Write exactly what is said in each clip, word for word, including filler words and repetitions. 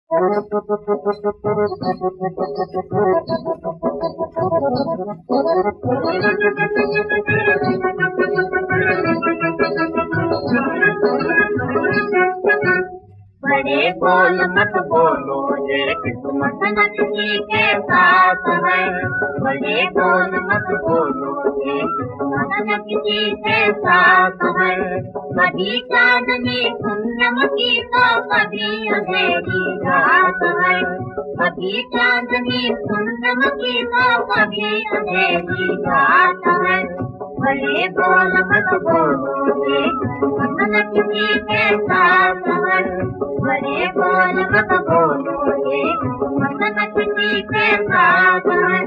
बड़े बोल मत बोलो ये किस्मत न किसी के साथ है। बड़े बोल मत बोलो ये किस्मत न किसी के साथ है। कभी चांदनी पूनम की तो कभी अंधेरी रात है। कभी चांदनी पूनम की तो कभी अंधेरी रात है। बड़े बोल मत बोलो ये किस्मत न किसी के साथ है। बड़े बोल मत बोलो ये किस्मत न किसी के साथ है।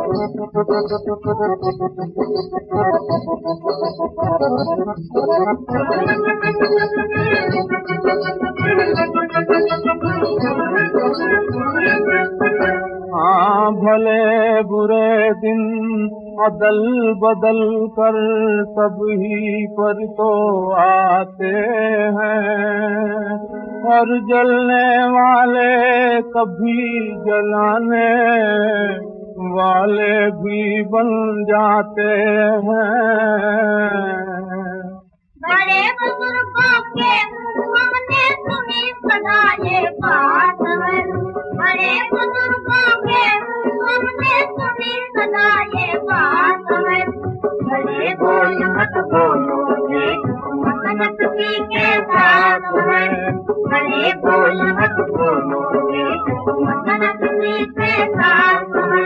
हाँ भले बुरे दिन अदल बदल कर सब ही पर तो आते हैं, और जलने वाले कभी जलाने वाले भी बन जाते हैं। बड़े बुजुर्गों के हमने सुनी सदा ये बात है। बड़े बुजुर्गों के हमने सुनी सदा ये बात है। बड़े बोल मत बोलो ये किस्मत न किसी के साथ है। बड़े बोल मत बोलो ये किस्मत न किसी के साथ है।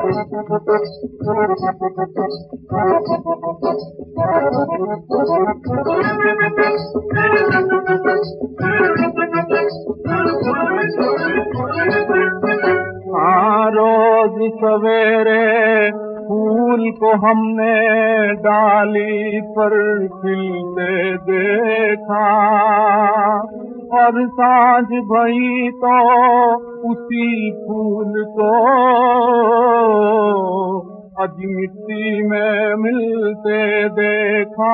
हाँ रोज सवेरे फूल को हमने डाली पर खिलते देखा, और सांझ भई तो उसी फूल को आज मिट्टी में मिलते देखा।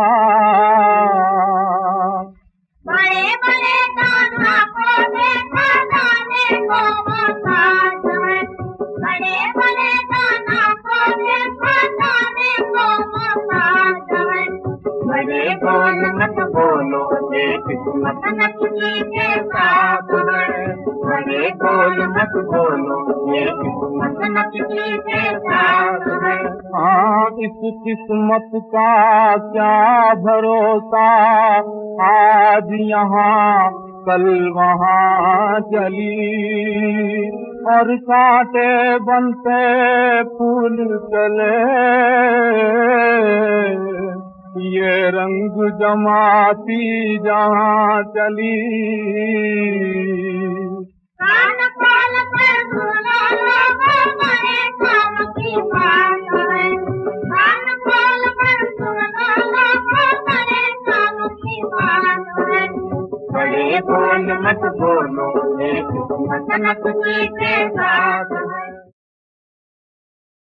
बड़े बड़े दाना को देखा दाने को मोहताज है। बड़े बड़े दाना को देखा दाने को मोहताज है। बड़े बोल मत बोलो ये किस्मत न किसी के साथ है। बड़े बोल मत बोलो ये किस्मत न किसी के साथ है। हाँ इस किस्मत का क्या भरोसा, आज यहाँ कल वहाँ चली, और कांटे बनते फूल चले, ये रंग जमाती जहाँ चली। कान खोल कर सुनो लोगों बड़े काम की बात है। कान खोल कर सुनो लोगों बड़े काम की बात है। बड़े बोल मत बोलो ये किस्मत न किसी के साथ है।